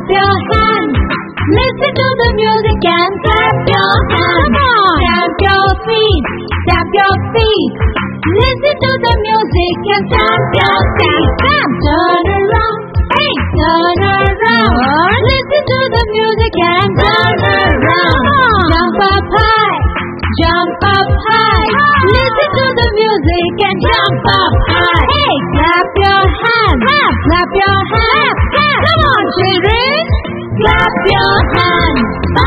clap your hands. Listen to the music and clap your hands. Come on. Stamp your feet, stamp your feet. Listen to the music and stamp your feet. Turn around, hey, turn around. Listen to the music and turn around. Jump up high, jump up high. Listen to the music and jump up high. Hey, clap your hands, clap your hands. Come on, children, clap your hands.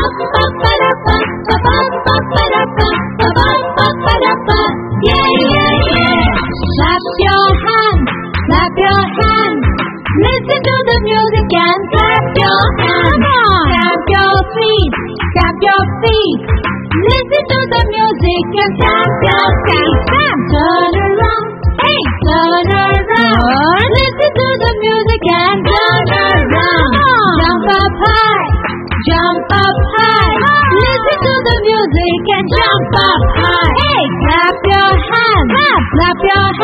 Yeah, yeah, yeah. Clap your hands, clap your hands. Listen to the music and clap your hands. Stamp your feet, stamp your feet. Listen to the music and stamp your feet. Turn around, hey, turn around. Listen to the music and turn around. Jump up high, jump up high. Listen to the music and jump up high. Hey, clap your hands, clap your